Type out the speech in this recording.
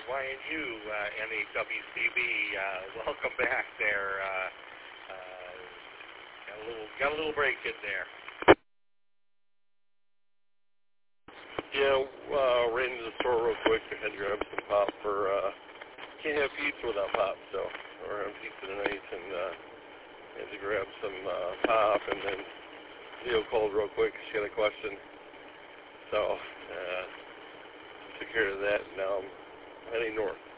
YNU, NHWCB, welcome back there. Got a little break in there. Yeah, ran to the store real quick. I had to grab some pop for, can't have pizza without pop, so we're having pizza tonight, and had to grab some pop, and then Leo called real quick. She had a question, so took care of that, and now I'm heading north.